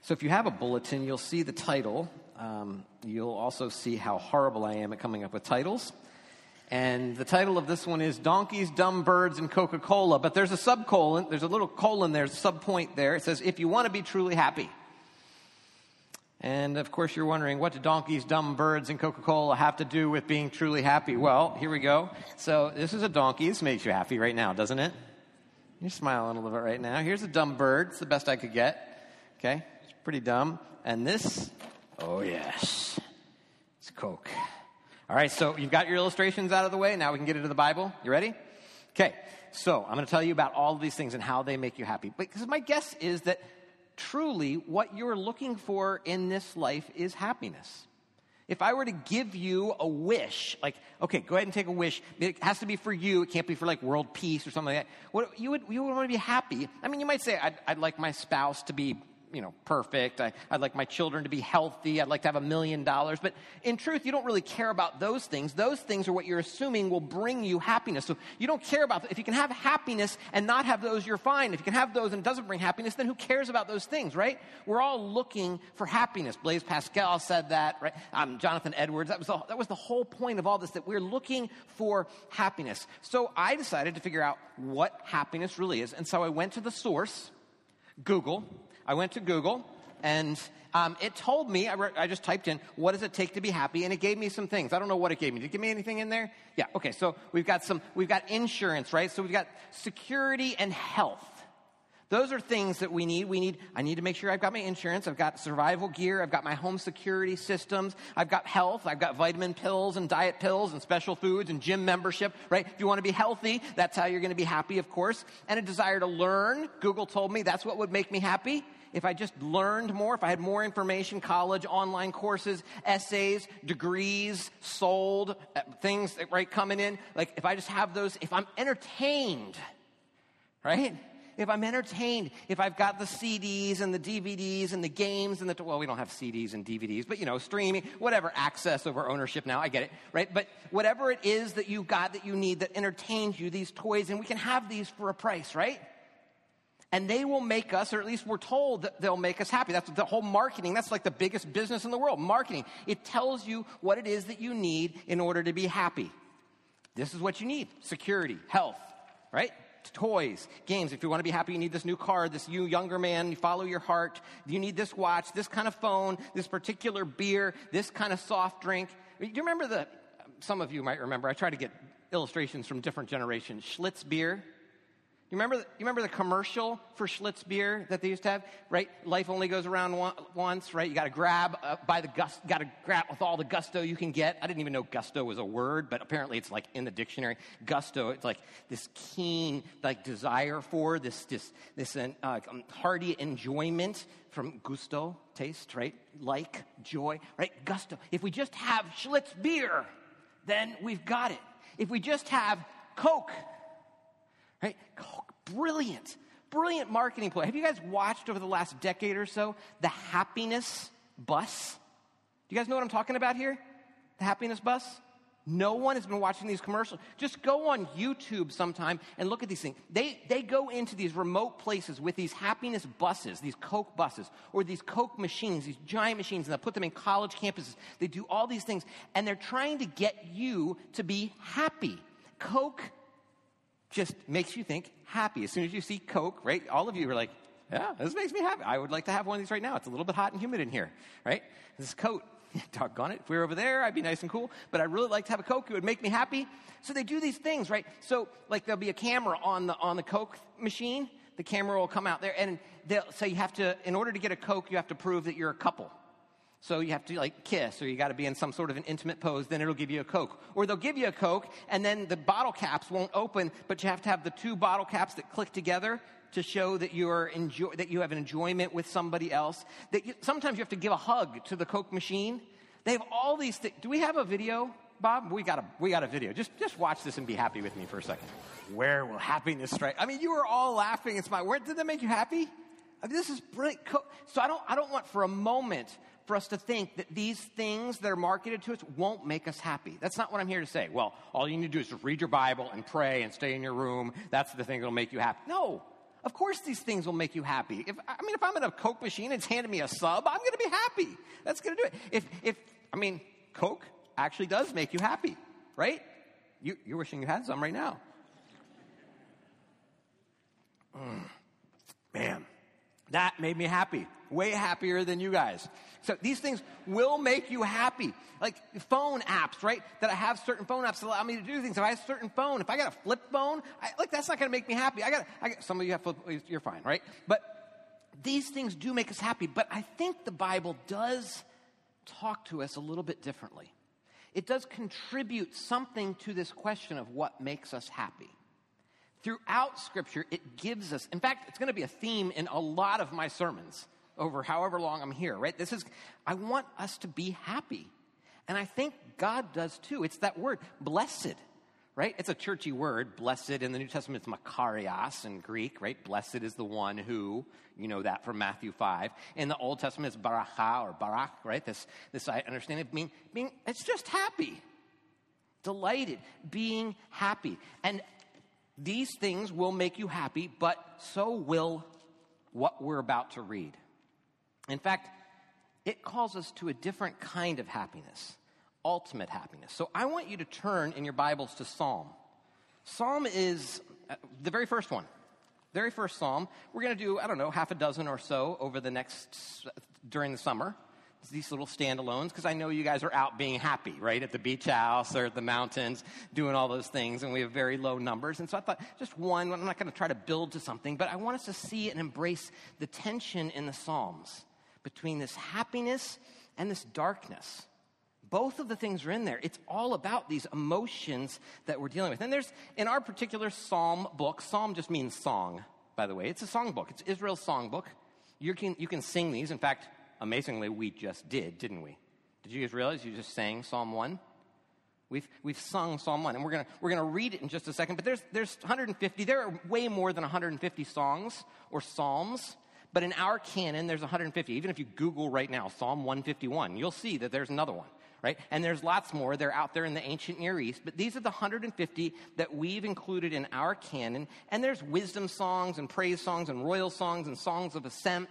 So if you have a bulletin, you'll see the title. You'll also see how horrible I am at coming up with titles. And the title of this one is Donkeys, Dumb Birds, and Coca-Cola. But there's a subcolon. There's a little colon there, subpoint there. It says, if you want to be truly happy. And, of course, you're wondering, what do donkeys, dumb birds, and Coca-Cola have to do with being truly happy? Well, here we go. So this is a donkey. This makes you happy right now, doesn't it? You're smiling a little bit right now. Here's a dumb bird. It's the best I could get. Okay? It's pretty dumb. And this, oh, yes, it's Coke. All right, so you've got your illustrations out of the way. Now we can get into the Bible. You ready? Okay, so I'm going to tell you about all of these things and how they make you happy. Because my guess is that truly what you're looking for in this life is happiness. If I were to give you a wish, like, okay, go ahead and take a wish. It has to be for you. It can't be for, like, world peace or something like that. What, you would want to be happy. I mean, you might say, I'd like my spouse to be, perfect. I'd like my children to be healthy. I'd like to have $1 million. But in truth, you don't really care about those things. Those things are what you're assuming will bring you happiness. So you don't care about if you can have happiness and not have those, you're fine. If you can have those and it doesn't bring happiness, then who cares about those things, right? We're all looking for happiness. Blaise Pascal said that, right? Jonathan Edwards. That was the whole point of all this, that we're looking for happiness. So I decided to figure out what happiness really is. And so I went to the source, Google. I went to Google, and it told me, I just typed in, what does it take to be happy, and it gave me some things. I don't know what it gave me. Did it give me anything in there? Yeah, okay, so we've got insurance, right? So we've got security and health. Those are things that we need. I need to make sure I've got my insurance. I've got survival gear. I've got my home security systems. I've got health. I've got vitamin pills and diet pills and special foods and gym membership, right? If you want to be healthy, that's how you're going to be happy, of course. And a desire to learn. Google told me that's what would make me happy. If I just learned more, if I had more information, college, online courses, essays, degrees, sold, things, right, coming in. Like, if I just have those, if I'm entertained, right? If I'm entertained, if I've got the CDs and the DVDs and the games and well, we don't have CDs and DVDs, but, streaming, whatever, access over ownership now, I get it, right? But whatever it is that you've got that you need that entertains you, these toys, and we can have these for a price, right? And they will make us, or at least we're told that they'll make us happy. That's the whole marketing. That's like the biggest business in the world, marketing. It tells you what it is that you need in order to be happy. This is what you need: security, health, right? Toys, games. If you want to be happy, you need this new car. This you younger man, you follow your heart. You need this watch, this kind of phone, this particular beer, this kind of soft drink. Do you remember some of you might remember, I try to get illustrations from different generations. Schlitz beer. You remember the commercial for Schlitz beer that they used to have, right? Life only goes around once, right? You got to grab got to grab with all the gusto you can get. I didn't even know gusto was a word, but apparently it's like in the dictionary. Gusto, it's like this keen like desire for this hearty enjoyment from gusto, taste, right? Like, joy, right? Gusto. If we just have Schlitz beer, then we've got it. If we just have Coke, right? Brilliant marketing play. Have you guys watched over the last decade or so the Happiness Bus? Do you guys know what I'm talking about here? The Happiness Bus? No one has been watching these commercials. Just go on YouTube sometime and look at these things. They go into these remote places with these happiness buses, these Coke buses, or these Coke machines, these giant machines, and they put them in college campuses. They do all these things, and they're trying to get you to be happy. Coke just makes you think happy. As soon as you see Coke, right, all of you are like, yeah, this makes me happy. I would like to have one of these right now. It's a little bit hot and humid in here, right? This coat, doggone it. If we were over there, I'd be nice and cool. But I'd really like to have a Coke. It would make me happy. So they do these things, right? So, like, there'll be a camera on the Coke machine. The camera will come out there, and they'll say you have to, in order to get a Coke, you have to prove that you're a couple. So you have to, like, kiss, or you got to be in some sort of an intimate pose, then it'll give you a Coke. Or they'll give you a Coke, and then the bottle caps won't open, but you have to have the two bottle caps that click together to show that you have an enjoyment with somebody else. Sometimes you have to give a hug to the Coke machine. They have all these things. Do we have a video, Bob? We got a video. Just watch this and be happy with me for a second. Where will happiness strike? I mean, you were all laughing and smiling. Where did that make you happy? I mean, this is brilliant. So I don't want for a moment for us to think that these things that are marketed to us won't make us happy. That's not what I'm here to say. Well, all you need to do is just read your Bible and pray and stay in your room. That's the thing that'll make you happy. No. Of course these things will make you happy. If I'm at a Coke machine and it's handing me a sub, I'm going to be happy. That's going to do it. Coke actually does make you happy, right? You're wishing you had some right now. Man, that made me happy. Way happier than you guys. So these things will make you happy. Like phone apps, right? That I have certain phone apps that allow me to do things. If I have a certain phone, if I got a flip phone, that's not going to make me happy. Some of you have flip, you're fine, right? But these things do make us happy. But I think the Bible does talk to us a little bit differently. It does contribute something to this question of what makes us happy. Throughout Scripture, it gives us, in fact, it's going to be a theme in a lot of my sermons over however long I'm here, right? I want us to be happy. And I think God does too. It's that word, blessed, right? It's a churchy word. Blessed in the New Testament, it's makarios in Greek, right? Blessed is the one who, you know that from Matthew 5. In the Old Testament, it's baracha or barak, right? This I understand it being, it's just happy. Delighted, being happy. And these things will make you happy, but so will what we're about to read. In fact, it calls us to a different kind of happiness, ultimate happiness. So I want you to turn in your Bibles to Psalm. Psalm is the very first one. Very first Psalm. We're going to do, half a dozen or so over during the summer. These little standalones, because I know you guys are out being happy, right? At the beach house or at the mountains, doing all those things, and we have very low numbers. And so I thought, just one, I'm not going to try to build to something, but I want us to see and embrace the tension in the Psalms between this happiness and this darkness. Both of the things are in there. It's all about these emotions that we're dealing with. And there's, in our particular Psalm book, Psalm just means song, by the way. It's a song book. It's Israel's song book. You can sing these. In fact, amazingly, we just didn't we? Did you guys realize you just sang Psalm 1? We've sung Psalm 1, and we're gonna read it in just a second. But there's 150. There are way more than 150 songs or psalms. But in our canon, there's 150. Even if you Google right now, Psalm 151, you'll see that there's another one, right? And there's lots more. They're out there in the ancient Near East. But these are the 150 that we've included in our canon. And there's wisdom songs and praise songs and royal songs and songs of ascent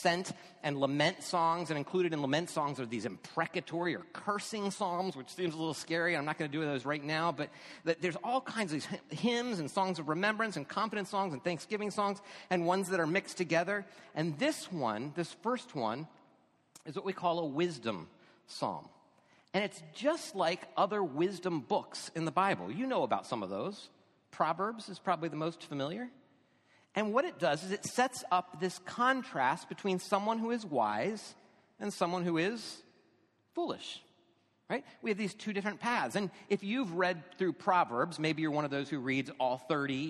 and lament songs. And included in lament songs are these imprecatory or cursing psalms, which seems a little scary. I'm not going to do those right now, but there's all kinds of these hymns and songs of remembrance and confidence songs and thanksgiving songs and ones that are mixed together. And this first one, is what we call a wisdom psalm. And it's just like other wisdom books in the Bible. You know about some of those. Proverbs is probably the most familiar. And what it does is it sets up this contrast between someone who is wise and someone who is foolish, right? We have these two different paths. And if you've read through Proverbs, maybe you're one of those who reads all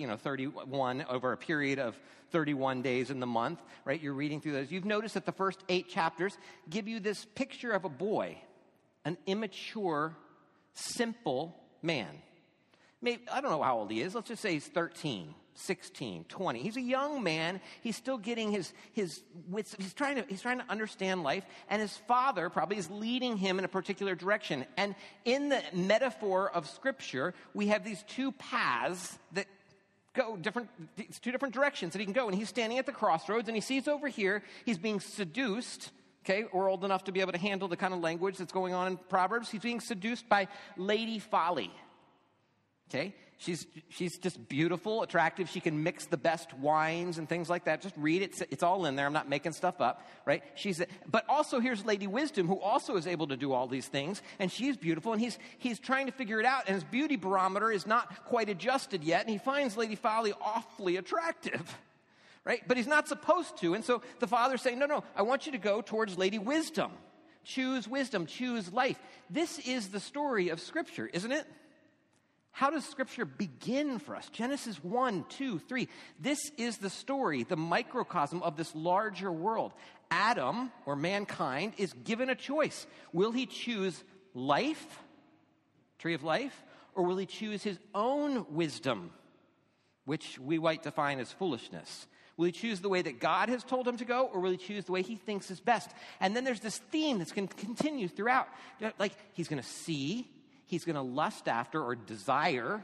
31 over a period of 31 days in the month, right? You're reading through those. You've noticed that the first 8 chapters give you this picture of a boy, an immature, simple man. Maybe, I don't know how old he is. Let's just say he's 13. 16, 20. He's a young man. He's still getting his wits. He's trying to understand life. And his father probably is leading him in a particular direction. And in the metaphor of Scripture, we have these two paths that go two different directions that he can go. And he's standing at the crossroads and he sees over here, he's being seduced. Okay, we're old enough to be able to handle the kind of language that's going on in Proverbs. He's being seduced by Lady Folly. Okay, she's just beautiful, attractive. She can mix the best wines and things like that. Just read it; it's all in there. I'm not making stuff up, right? But also here's Lady Wisdom, who also is able to do all these things, and she's beautiful. And he's trying to figure it out, and his beauty barometer is not quite adjusted yet. And he finds Lady Folly awfully attractive, right? But he's not supposed to. And so the father's saying, "No, I want you to go towards Lady Wisdom. Choose wisdom. Choose life." This is the story of Scripture, isn't it? How does Scripture begin for us? Genesis 1, 2, 3. This is the story, the microcosm of this larger world. Adam, or mankind, is given a choice. Will he choose life, tree of life, or will he choose his own wisdom, which we might define as foolishness? Will he choose the way that God has told him to go, or will he choose the way he thinks is best? And then there's this theme that's going to continue throughout. Like, he's going to see, he's going to lust after or desire,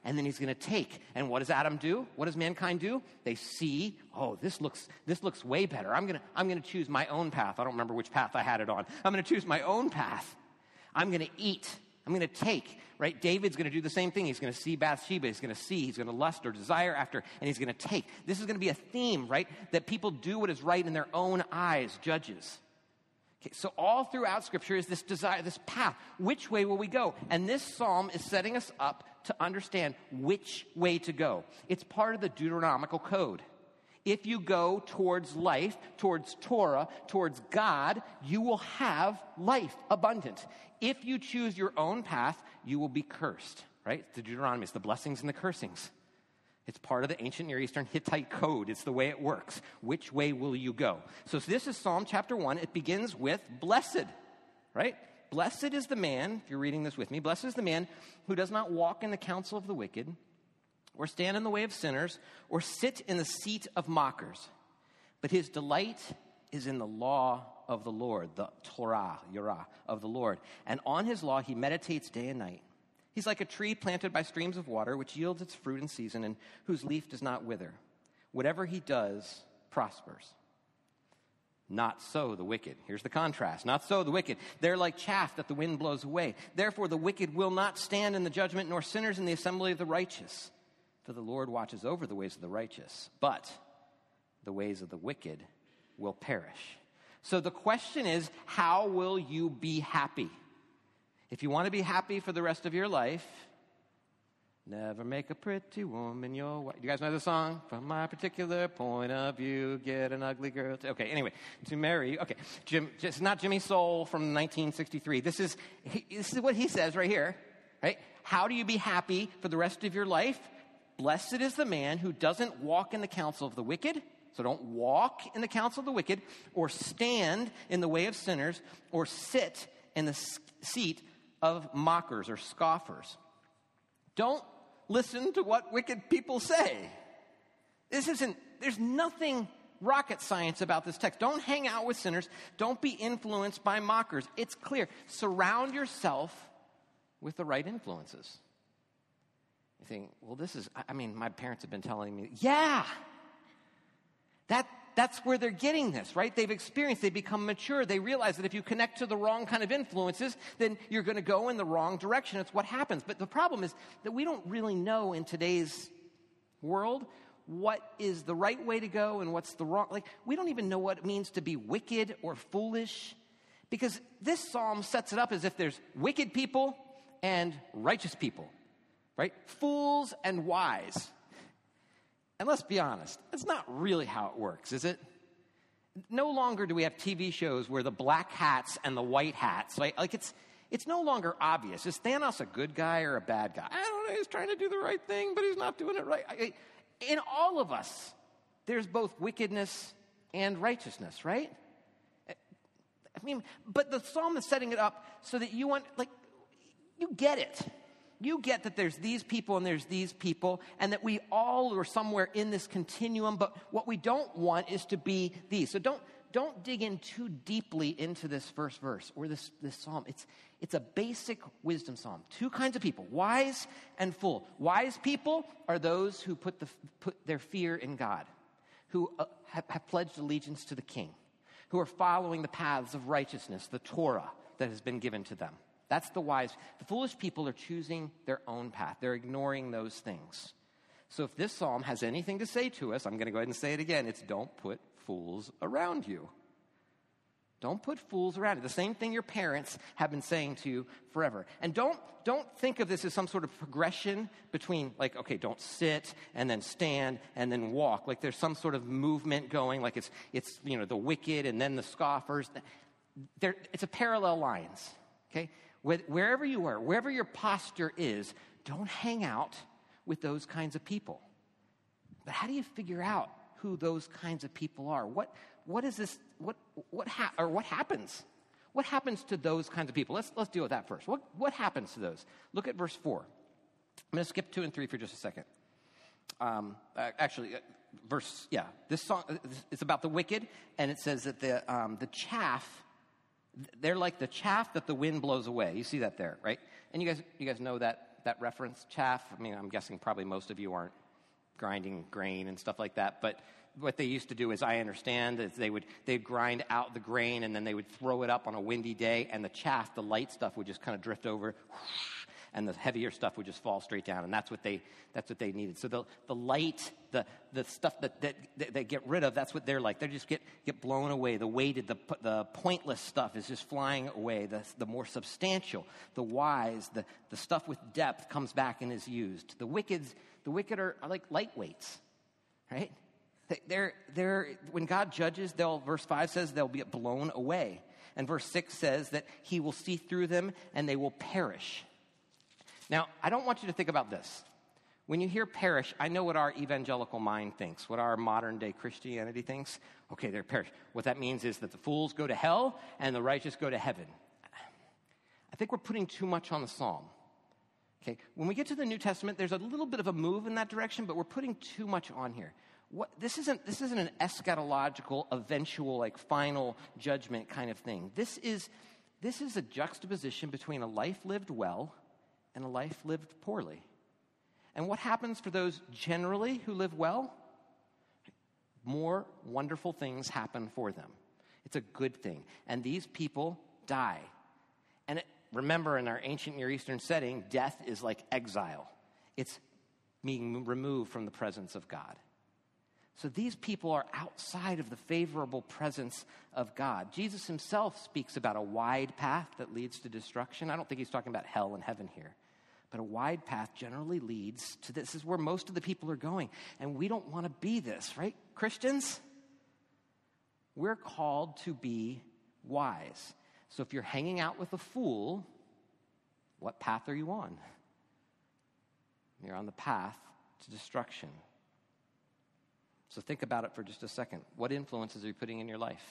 and then he's going to take. And what does Adam do? What does mankind do? They see, oh, this looks way better. I'm going to choose my own path. I don't remember which path I had it on. I'm going to choose my own path. I'm going to eat. I'm going to take, right? David's going to do the same thing. He's going to see Bathsheba. He's going to see. He's going to lust or desire after, and he's going to take. This is going to be a theme, right? That people do what is right in their own eyes, Judges. Okay, so all throughout Scripture is this desire, this path. Which way will we go? And this psalm is setting us up to understand which way to go. It's part of the Deuteronomical code. If you go towards life, towards Torah, towards God, you will have life abundant. If you choose your own path, you will be cursed, right? The Deuteronomy, it's the blessings and the cursings. It's part of the ancient Near Eastern Hittite code. It's the way it works. Which way will you go? So this is Psalm chapter 1. It begins with blessed, right? Blessed is the man, if you're reading this with me, blessed is the man who does not walk in the counsel of the wicked, or stand in the way of sinners, or sit in the seat of mockers. But his delight is in the law of the Lord, the Torah, Yorah, of the Lord. And on his law he meditates day and night. He's like a tree planted by streams of water, which yields its fruit in season, and whose leaf does not wither. Whatever he does prospers. Not so the wicked. Here's the contrast. Not so the wicked. They're like chaff that the wind blows away. Therefore the wicked will not stand in the judgment, nor sinners in the assembly of the righteous. For the Lord watches over the ways of the righteous, but the ways of the wicked will perish. So the question is, how will you be happy? If you want to be happy for the rest of your life, never make a pretty woman your wife. You guys know the song? From my particular point of view, get an ugly girl. Okay, anyway, to marry. Okay, it's not Jimmy Soul from 1963. This is what he says right here, right? How do you be happy for the rest of your life? Blessed is the man who doesn't walk in the counsel of the wicked. So don't walk in the counsel of the wicked, or stand in the way of sinners, or sit in the seat of mockers or scoffers. Don't listen to what wicked people say. There's nothing rocket science about this text. Don't hang out with sinners. Don't be influenced by mockers. It's clear. Surround yourself with the right influences. You think, well, my parents have been telling me, yeah, that's where they're getting this, right? They've experienced, they become mature. They realize that if you connect to the wrong kind of influences, then you're going to go in the wrong direction. It's what happens. But the problem is that we don't really know in today's world what is the right way to go and what's the wrong. Like, we don't even know what it means to be wicked or foolish, because this psalm sets it up as if there's wicked people and righteous people. Right? Fools and wise. And let's be honest, that's not really how it works, is it? No longer do we have TV shows where the black hats and the white hats, right? Like it's no longer obvious. Is Thanos a good guy or a bad guy? I don't know, he's trying to do the right thing, but he's not doing it right. In all of us, there's both wickedness and righteousness, right? But the psalm is setting it up so that you get it. You get that there's these people and there's these people, and that we all are somewhere in this continuum, but what we don't want is to be these. So don't dig in too deeply into this first verse or this psalm. It's a basic wisdom psalm. Two kinds of people, wise and fool. Wise people are those who put their fear in God, who have pledged allegiance to the King, who are following the paths of righteousness, the Torah that has been given to them. That's the wise. The foolish people are choosing their own path. They're ignoring those things. So if this psalm has anything to say to us, I'm going to go ahead and say it again. It's don't put fools around you. Don't put fools around you. The same thing your parents have been saying to you forever. And don't think of this as some sort of progression between, like, okay, don't sit and then stand and then walk. Like there's some sort of movement going, like it's the wicked and then the scoffers. It's a parallel lines. Okay? Wherever you are, wherever your posture is, don't hang out with those kinds of people. But how do you figure out who those kinds of people are? What is this? What happens? What happens to those kinds of people? Let's deal with that first. What happens to those? Look at verse 4. I'm going to skip 2 and 3 for just a second. This song is about the wicked, and it says that the chaff. They're like the chaff that the wind blows away. You see that there, right? And you guys know that that reference, chaff? I mean, I'm guessing probably most of you aren't grinding grain and stuff like that, but what they used to do, as I understand, is they'd grind out the grain and then they would throw it up on a windy day, and the chaff, the light stuff, would just kind of drift over, whoosh, and the heavier stuff would just fall straight down, and that's what they needed. So the light, the stuff that they get rid of, that's what they're like. They just get blown away. The weighted, the pointless stuff is just flying away. The more substantial, the wise, the stuff with depth comes back and is used. The wicked are like lightweights, right? They're when God judges, verse 5 says they'll be blown away. And verse 6 says that he will see through them and they will perish. Now, I don't want you to think about this. When you hear perish, I know what our evangelical mind thinks, what our modern day Christianity thinks. Okay, they're perish. What that means is that the fools go to hell and the righteous go to heaven. I think we're putting too much on the psalm. Okay, when we get to the New Testament, there's a little bit of a move in that direction, but we're putting too much on here. This isn't an eschatological, eventual, like final judgment kind of thing. This is a juxtaposition between a life lived well and a life lived poorly. And what happens for those generally who live well? More wonderful things happen for them. It's a good thing. And these people die. And remember, in our ancient Near Eastern setting, death is like exile. It's being removed from the presence of God. So these people are outside of the favorable presence of God. Jesus himself speaks about a wide path that leads to destruction. I don't think he's talking about hell and heaven here. But a wide path generally leads to this. This is where most of the people are going. And we don't want to be this, right? Christians, we're called to be wise. So if you're hanging out with a fool, what path are you on? You're on the path to destruction. So think about it for just a second. What influences are you putting in your life?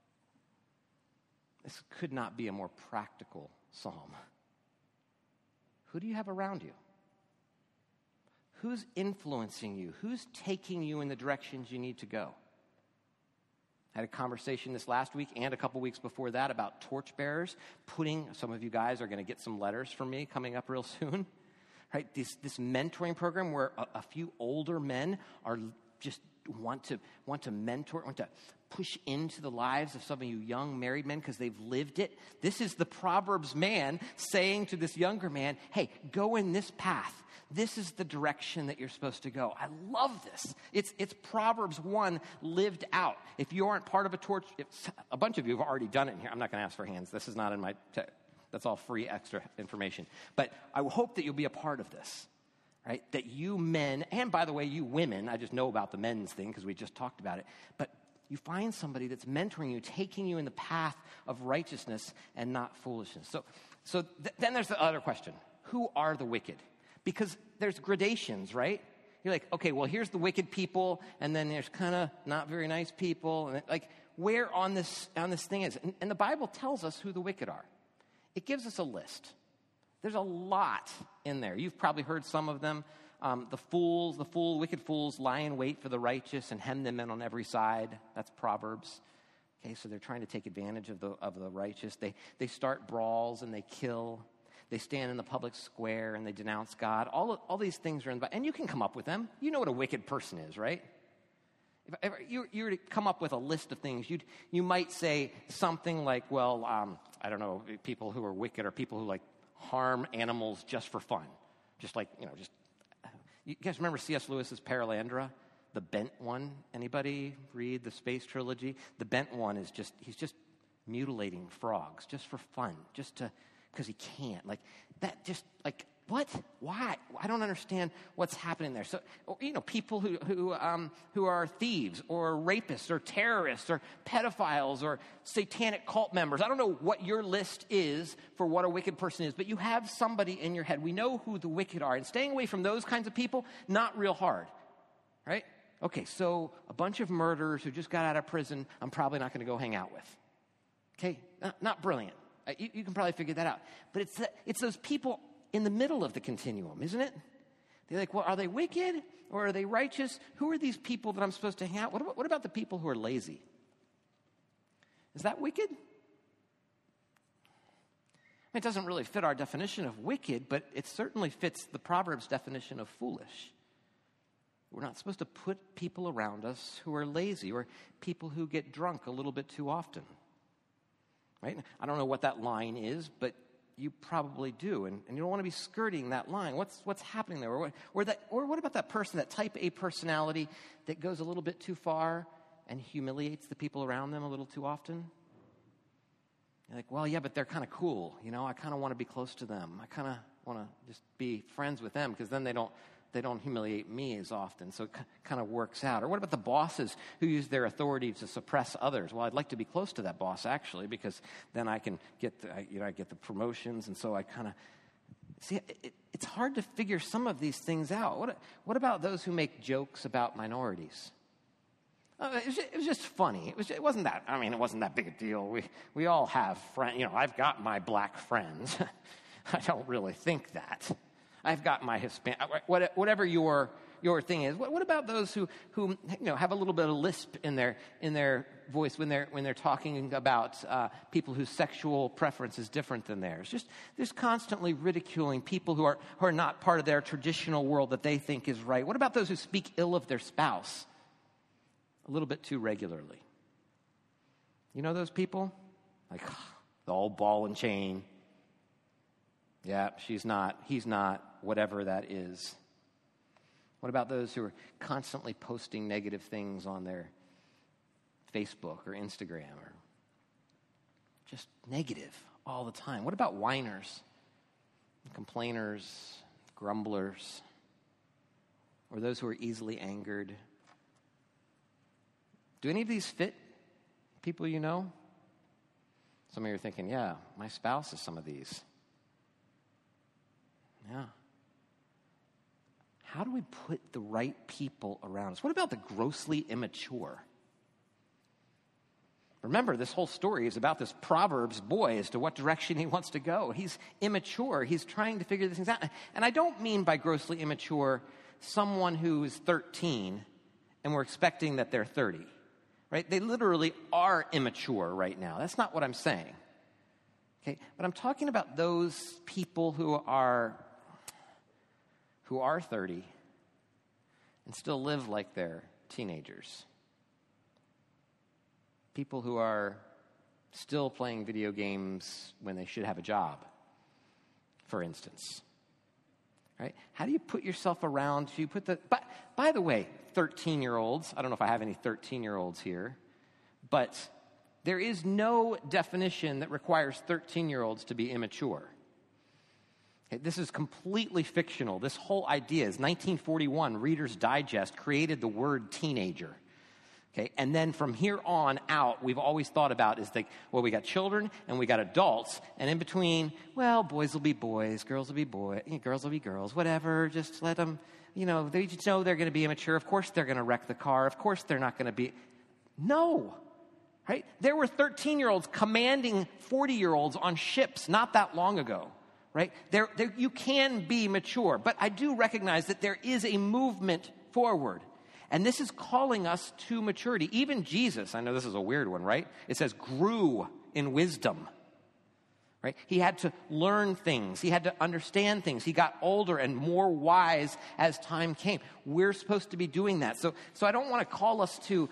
This could not be a more practical psalm. Who do you have around you? Who's influencing you? Who's taking you in the directions you need to go? I had a conversation this last week and a couple weeks before that about torchbearers. Some of you guys are going to get some letters from me coming up real soon. Right? This mentoring program where a few older men are just want to mentor, want to push into the lives of some of you young married men because they've lived it. This is the Proverbs man saying to this younger man, hey, go in this path. This is the direction that you're supposed to go. I love this. It's Proverbs 1 lived out. If you aren't part of a bunch of you have already done it in here. I'm not going to ask for hands. This is not in my that's all free extra information. But I hope that you'll be a part of this. Right? That you men, and by the way, you women, I just know about the men's thing because we just talked about it, but you find somebody that's mentoring you, taking you in the path of righteousness and not foolishness. So then there's the other question. Who are the wicked? Because there's gradations, right? You're like, okay, well, here's the wicked people, and then there's kind of not very nice people, and where on this thing is? And the Bible tells us who the wicked are. It gives us a list. There's a lot in there. You've probably heard some of them. Wicked fools lie in wait for the righteous and hem them in on every side. That's Proverbs. Okay, so they're trying to take advantage of the righteous. They start brawls and they kill. They stand in the public square and they denounce God. All these things are in the Bible. And you can come up with them. You know what a wicked person is, right? If you were to come up with a list of things, you might say something like, well, I don't know, people who are wicked are people who harm animals just for fun. You guys remember C.S. Lewis's Paralandra? The bent one? Anybody read the Space Trilogy? The bent one is he's just mutilating frogs just for fun, because he can't. What? Why? I don't understand what's happening there. So, people who are thieves or rapists or terrorists or pedophiles or satanic cult members. I don't know what your list is for what a wicked person is, but you have somebody in your head. We know who the wicked are, and staying away from those kinds of people, not real hard, right? Okay, so a bunch of murderers who just got out of prison, I'm probably not going to go hang out with. Okay, not brilliant. You can probably figure that out. But it's those people in the middle of the continuum, isn't it? They're like, well, are they wicked or are they righteous? Who are these people that I'm supposed to hang out with? What about the people who are lazy? Is that wicked? It doesn't really fit our definition of wicked, but it certainly fits the Proverbs definition of foolish. We're not supposed to put people around us who are lazy or people who get drunk a little bit too often. Right? I don't know what that line is, but you probably do, and you don't want to be skirting that line. What's happening there? Or what about that person, that type A personality that goes a little bit too far and humiliates the people around them a little too often? You're like, well, yeah, but they're kind of cool. I kind of want to be close to them. I kind of want to just be friends with them because then they don't humiliate me as often. So it kind of works out. Or what about the bosses who use their authority to suppress others? Well, I'd like to be close to that boss, actually, because then I can get I get the promotions. And so I kind of, see, it's hard to figure some of these things out. What about those who make jokes about minorities? It was just funny. It wasn't that big a deal. We all have friends. I've got my black friends. I don't really think that. I've got my Hispanic, whatever your thing is. What about those who have a little bit of lisp in their voice when they're talking about people whose sexual preference is different than theirs? Just constantly ridiculing people who are not part of their traditional world that they think is right. What about those who speak ill of their spouse a little bit too regularly? You know those people? Like the old ball and chain. Yeah, he's not, whatever that is. What about those who are constantly posting negative things on their Facebook or Instagram, or just negative all the time? What about whiners, complainers, grumblers, or those who are easily angered? Do any of these fit people you know? Some of you are thinking, yeah, my spouse is some of these. Yeah. How do we put the right people around us? What about the grossly immature? Remember, this whole story is about this Proverbs boy as to what direction he wants to go. He's immature. He's trying to figure these things out. And I don't mean by grossly immature someone who is 13 and we're expecting that they're 30. Right? They literally are immature right now. That's not what I'm saying. Okay? But I'm talking about those people who are 30 and still live like they're teenagers. People who are still playing video games when they should have a job, for instance. Right? How do you put yourself around? By the way, 13-year-olds, I don't know if I have any 13-year-olds here, but there is no definition that requires 13-year-olds to be immature. Okay, this is completely fictional. This whole idea is 1941, Reader's Digest created the word teenager. Okay, and then from here on out, we've always thought about is we got children and we got adults, and in between, well, boys will be boys, girls will be boys, girls will be girls, whatever. Just let them, they just know they're going to be immature. Of course, they're going to wreck the car. Of course, they're not going to be. No, right? There were 13-year-olds commanding 40-year-olds on ships not that long ago. Right? There, you can be mature, but I do recognize that there is a movement forward. And this is calling us to maturity. Even Jesus, I know this is a weird one, right? It says grew in wisdom. Right? He had to learn things. He had to understand things. He got older and more wise as time came. We're supposed to be doing that. So I don't want to call us to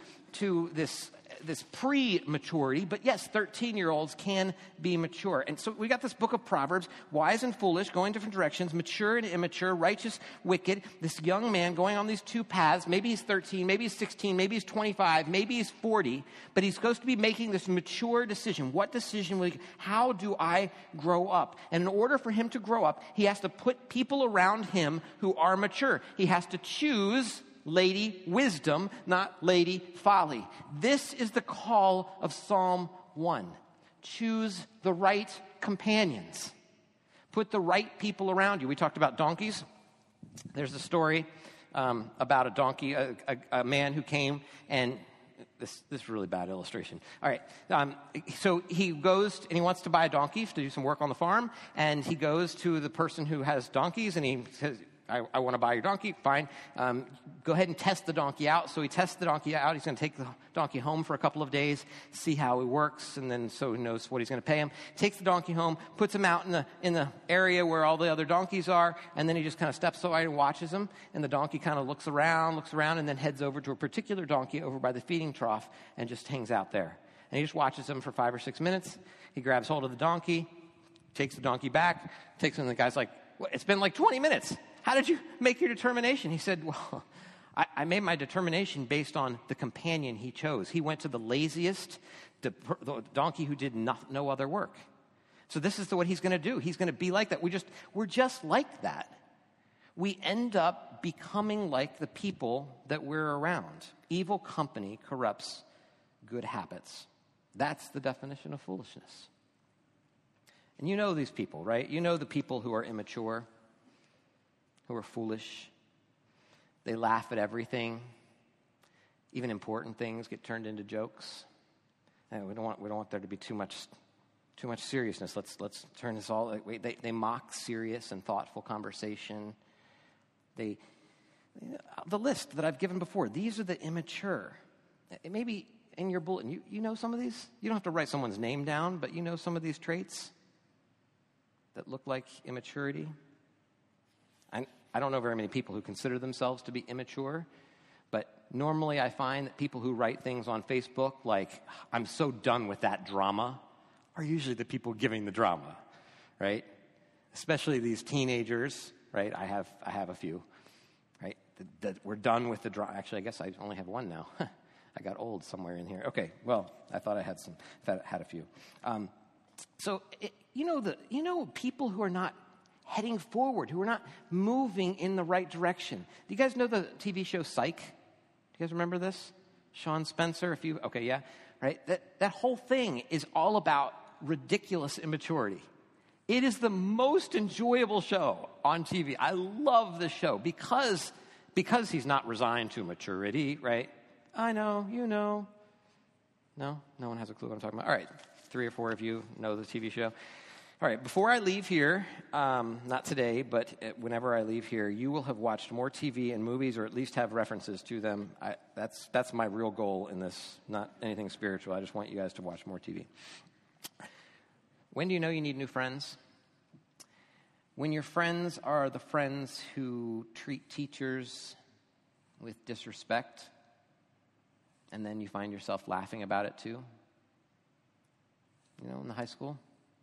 this pre-maturity, but yes, 13-year-olds can be mature. And so we got this book of Proverbs, wise and foolish, going different directions, mature and immature, righteous, wicked. This young man going on these two paths. Maybe he's 13, maybe he's 16, maybe he's 25, maybe he's 40, but he's supposed to be making this mature decision. What decision how do I grow up? And in order for him to grow up, he has to put people around him who are mature. He has to choose Lady Wisdom, not Lady Folly. This is the call of Psalm 1. Choose the right companions. Put the right people around you. We talked about donkeys. There's a story about a donkey, a man who came, and this is a really bad illustration. All right. So he goes and he wants to buy a donkey to do some work on the farm, and he goes to the person who has donkeys, and he says, I want to buy your donkey. Fine. Go ahead and test the donkey out. So he tests the donkey out. He's going to take the donkey home for a couple of days, see how he works, and then so he knows what he's going to pay him. Takes the donkey home, puts him out in the area where all the other donkeys are, and then he just kind of steps away and watches him. And the donkey kind of looks around, and then heads over to a particular donkey over by the feeding trough and just hangs out there. And he just watches him for 5 or 6 minutes. He grabs hold of the donkey, takes the donkey back, takes him, and the guy's like, it's been like 20 minutes. How did you make your determination? He said, well, I made my determination based on the companion he chose. He went to the laziest, the donkey who did no other work. So this is what he's going to do. He's going to be like that. We're just like that. We end up becoming like the people that we're around. Evil company corrupts good habits. That's the definition of foolishness. And you know these people, right? You know the people who are immature, who are foolish. They laugh at everything. Even important things get turned into jokes. And we don't want there to be too much seriousness. Let's turn this all. They mock serious and thoughtful conversation. The list that I've given before. These are the immature. Maybe in your bulletin, you know some of these. You don't have to write someone's name down, but you know some of these traits that look like immaturity. I don't know very many people who consider themselves to be immature, but normally I find that people who write things on Facebook like, I'm so done with that drama, are usually the people giving the drama, right? Especially these teenagers, right? I have a few, right? That we're done with the drama. Actually, I guess I only have one now. I got old somewhere in here. Okay, well, I thought I had a few. People who are not heading forward, who are not moving in the right direction. Do you guys know the TV show Psych? Do you guys remember this? Sean Spencer, right? That whole thing is all about ridiculous immaturity. It is the most enjoyable show on TV. I love this show because he's not resigned to maturity, right? I know, you know. No one has a clue what I'm talking about. All right, 3 or 4 of you know the TV show. All right, before I leave here, not today, but whenever I leave here, you will have watched more TV and movies, or at least have references to them. That's my real goal in this, not anything spiritual. I just want you guys to watch more TV. When do you know you need new friends? When your friends are the friends who treat teachers with disrespect, and then you find yourself laughing about it too. In the high school.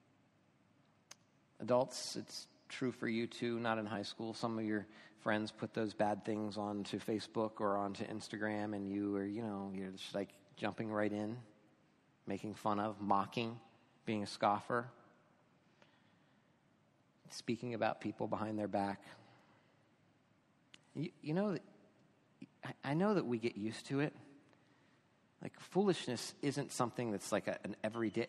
Adults, it's true for you too, not in high school. Some of your friends put those bad things onto Facebook or onto Instagram, and you're just like jumping right in, making fun of, mocking, being a scoffer, speaking about people behind their back. I know that we get used to it. Like, foolishness isn't something that's like an everyday,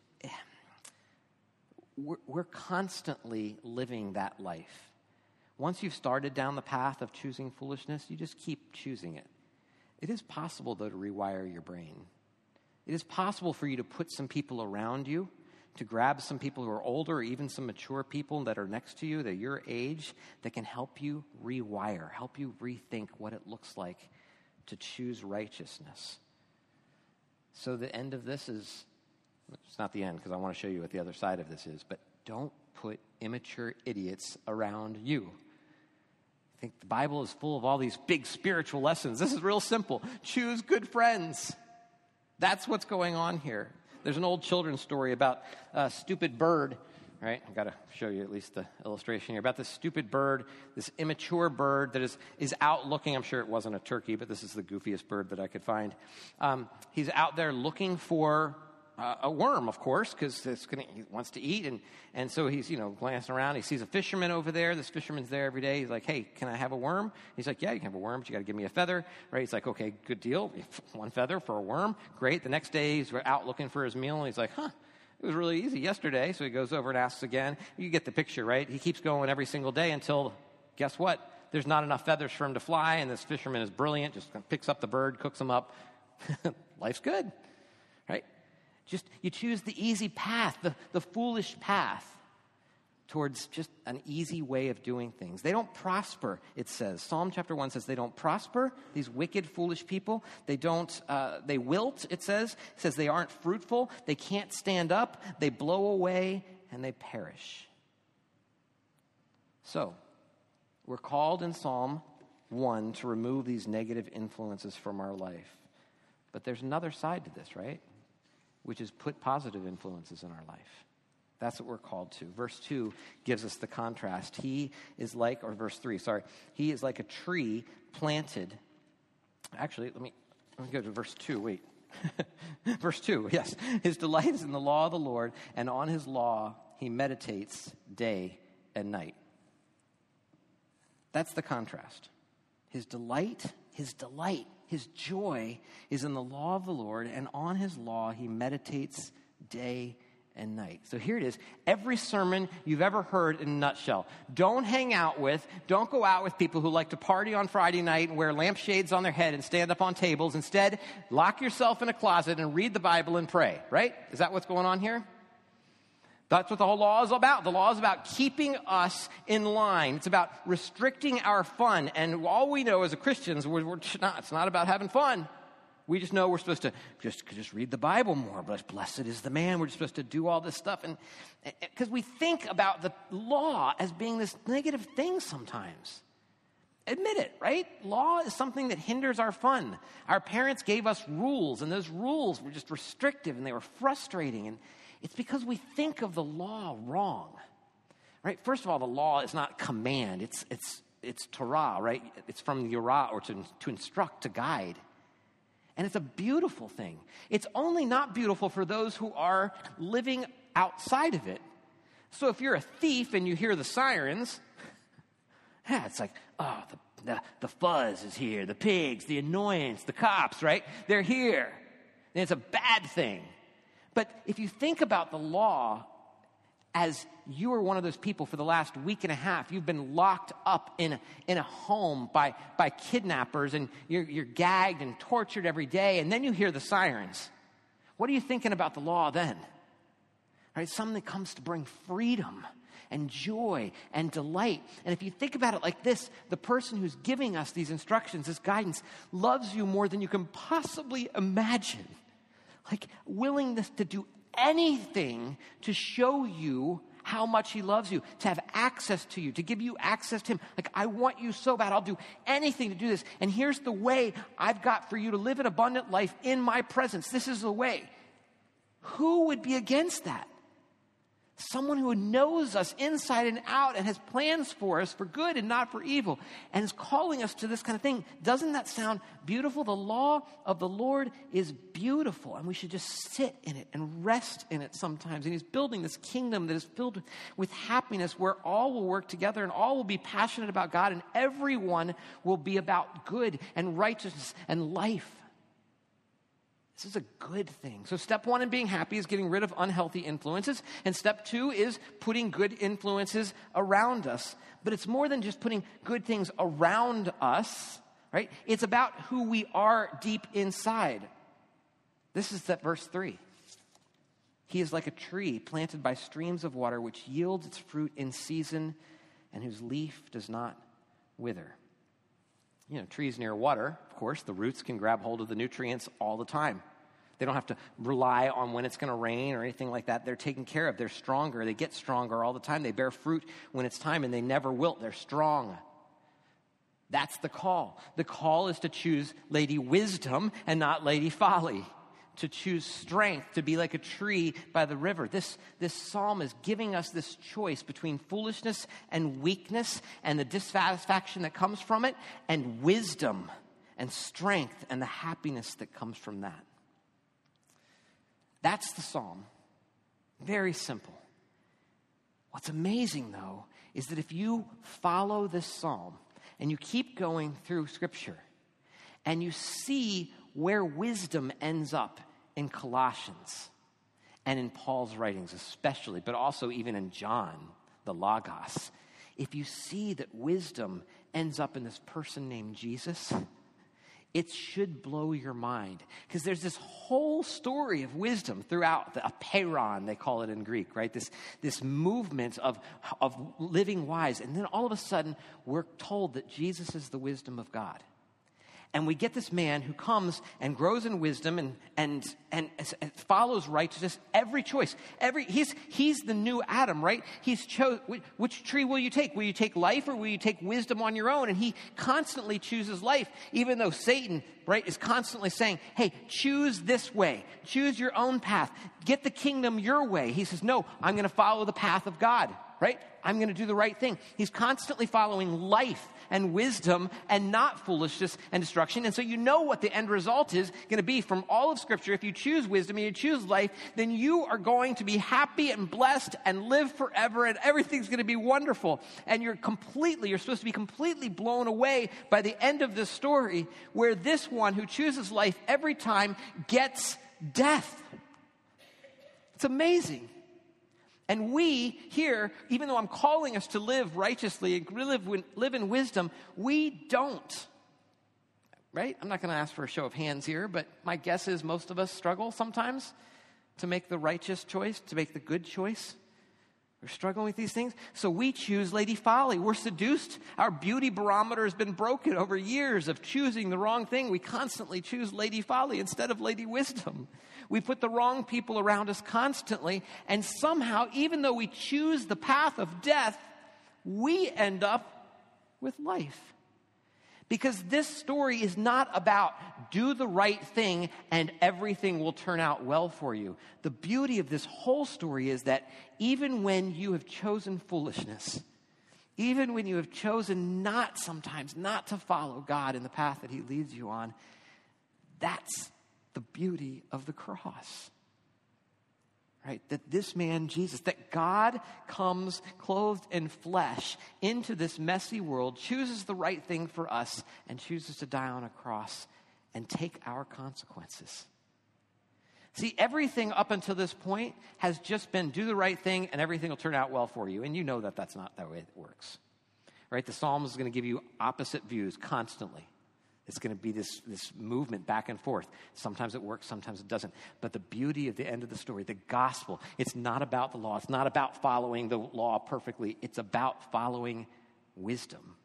we're constantly living that life. Once you've started down the path of choosing foolishness, you just keep choosing it. It is possible, though, to rewire your brain. It is possible for you to put some people around you, to grab some people who are older, or even some mature people that are next to you, that are your age, that can help you rewire, help you rethink what it looks like to choose righteousness. So the end of this is, it's not the end because I want to show you what the other side of this is, but don't put immature idiots around you. I think the Bible is full of all these big spiritual lessons. This is real simple. Choose good friends. That's what's going on here. There's an old children's story about a stupid bird, right? I've got to show you at least the illustration here, about this stupid bird, this immature bird that is out looking. I'm sure it wasn't a turkey, but this is the goofiest bird that I could find. He's out there looking for a worm, of course, because he wants to eat. And so he's, glancing around. He sees a fisherman over there. This fisherman's there every day. He's like, hey, can I have a worm? He's like, yeah, you can have a worm, but you got to give me a feather, right? He's like, okay, good deal. 1 feather for a worm. Great. The next day he's out looking for his meal, and he's like, it was really easy yesterday. So he goes over and asks again. You get the picture, right? He keeps going every single day until, guess what? There's not enough feathers for him to fly, and this fisherman is brilliant, just picks up the bird, cooks him up. Life's good, right? You choose the easy path, the foolish path. towards just an easy way of doing things. They don't prosper, it says. Psalm chapter 1 says they don't prosper, these wicked, foolish people. They wilt, it says. It says they aren't fruitful, they can't stand up, they blow away, and they perish. So, we're called in Psalm 1 to remove these negative influences from our life. But there's another side to this, right? Which is put positive influences in our life. That's what we're called to. Verse 2 gives us the contrast. Verse 3, he is like a tree planted. Actually, let me go to verse 2, wait. Verse 2, yes. His delight is in the law of the Lord, and on his law he meditates day and night. That's the contrast. His delight, his joy is in the law of the Lord, and on his law he meditates day and night. So here it is. Every sermon you've ever heard in a nutshell. Don't go out with people who like to party on Friday night and wear lampshades on their head and stand up on tables. Instead, lock yourself in a closet and read the Bible and pray, right? Is that what's going on here? That's what the whole law is about. The law is about keeping us in line. It's about restricting our fun. And all we know as Christians, it's not about having fun. We just know we're supposed to just read the Bible more. Blessed is the man. We're just supposed to do all this stuff. And because we think about the law as being this negative thing sometimes. Admit it, right? Law is something that hinders our fun. Our parents gave us rules, and those rules were just restrictive, and they were frustrating. And it's because we think of the law wrong, right? First of all, the law is not command. It's Torah, right? It's from Yorah, or to instruct, to guide. And it's a beautiful thing. It's only not beautiful for those who are living outside of it. So if you're a thief and you hear the sirens, it's like, oh, the fuzz is here, the pigs, the annoyance, the cops, right? They're here. And it's a bad thing. But if you think about the law as you are one of those people for the last week and a half, you've been locked up in a home by kidnappers, and you're gagged and tortured every day, and then you hear the sirens. What are you thinking about the law then? Right? Something that comes to bring freedom and joy and delight. And if you think about it like this, the person who's giving us these instructions, this guidance, loves you more than you can possibly imagine. Like willingness to do anything to show you how much he loves you, to have access to you, to give you access to him. Like, I want you so bad, I'll do anything to do this. And here's the way I've got for you to live an abundant life in my presence. This is the way. Who would be against that? Someone who knows us inside and out and has plans for us for good and not for evil, and is calling us to this kind of thing. Doesn't that sound beautiful? The law of the Lord is beautiful, and we should just sit in it and rest in it sometimes. And he's building this kingdom that is filled with happiness, where all will work together and all will be passionate about God, and everyone will be about good and righteousness and life. This is a good thing. So step 1 in being happy is getting rid of unhealthy influences. And step 2 is putting good influences around us. But it's more than just putting good things around us, right? It's about who we are deep inside. This is that verse 3. He is like a tree planted by streams of water, which yields its fruit in season and whose leaf does not wither. You know, trees near water, of course, the roots can grab hold of the nutrients all the time. They don't have to rely on when it's going to rain or anything like that. They're taken care of. They're stronger. They get stronger all the time. They bear fruit when it's time, and they never wilt. They're strong. That's the call. The call is to choose Lady Wisdom and not Lady Folly. To choose strength, to be like a tree by the river. This psalm is giving us this choice between foolishness and weakness and the dissatisfaction that comes from it, and wisdom and strength and the happiness that comes from that. That's the psalm. Very simple. What's amazing, though, is that if you follow this psalm and you keep going through Scripture and you see where wisdom ends up in Colossians and in Paul's writings especially, but also even in John, the Logos, if you see that wisdom ends up in this person named Jesus, it should blow your mind, because there's this whole story of wisdom throughout, the apeiron, they call it in Greek, right? This movement of living wise. And then all of a sudden, we're told that Jesus is the wisdom of God. And we get this man who comes and grows in wisdom and follows righteousness every choice. He's the new Adam, right? He's chose which tree will you take? Will you take life or will you take wisdom on your own? And he constantly chooses life, even though Satan, right, is constantly saying, hey, choose this way. Choose your own path. Get the kingdom your way. He says, no, I'm going to follow the path of God, right? I'm going to do the right thing. He's constantly following life and wisdom and not foolishness and destruction. And so you know what the end result is going to be from all of Scripture. If you choose wisdom and you choose life, then you are going to be happy and blessed and live forever, and everything's going to be wonderful. And you're supposed to be completely blown away by the end of this story, where this one who chooses life every time gets death. It's amazing. And we here, even though I'm calling us to live righteously and live in wisdom, we don't. Right? I'm not going to ask for a show of hands here, but my guess is most of us struggle sometimes to make the righteous choice, to make the good choice. We're struggling with these things. So we choose Lady Folly. We're seduced. Our beauty barometer has been broken over years of choosing the wrong thing. We constantly choose Lady Folly instead of Lady Wisdom. We put the wrong people around us constantly. And somehow, even though we choose the path of death, we end up with life. Because this story is not about do the right thing and everything will turn out well for you. The beauty of this whole story is that even when you have chosen foolishness, even when you have chosen sometimes not to follow God in the path that he leads you on, that's the beauty of the cross. Right? That this man, Jesus, that God comes clothed in flesh into this messy world, chooses the right thing for us, and chooses to die on a cross and take our consequences. See, everything up until this point has just been do the right thing and everything will turn out well for you. And you know that that's not the way it works. Right? The Psalms is going to give you opposite views constantly. It's going to be this movement back and forth. Sometimes it works, sometimes it doesn't. But the beauty of the end of the story, the gospel, it's not about the law. It's not about following the law perfectly. It's about following wisdom.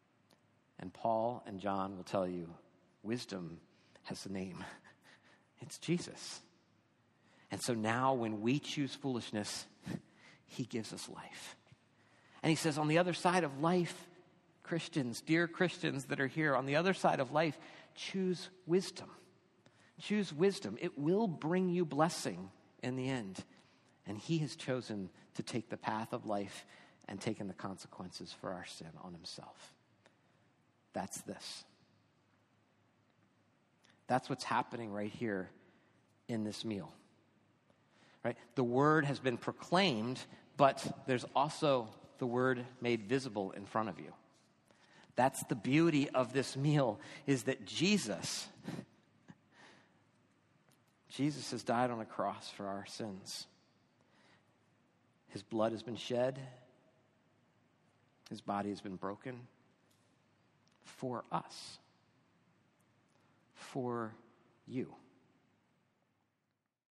And Paul and John will tell you, wisdom has a name. It's Jesus. And so now when we choose foolishness, he gives us life. And he says on the other side of life, Christians, dear Christians that are here, on the other side of life, choose wisdom. Choose wisdom. It will bring you blessing in the end. And he has chosen to take the path of life and taken the consequences for our sin on himself. That's this. That's what's happening right here in this meal. Right? The word has been proclaimed, but there's also the word made visible in front of you. That's the beauty of this meal, is that Jesus has died on a cross for our sins. His blood has been shed. His body has been broken for us, for you.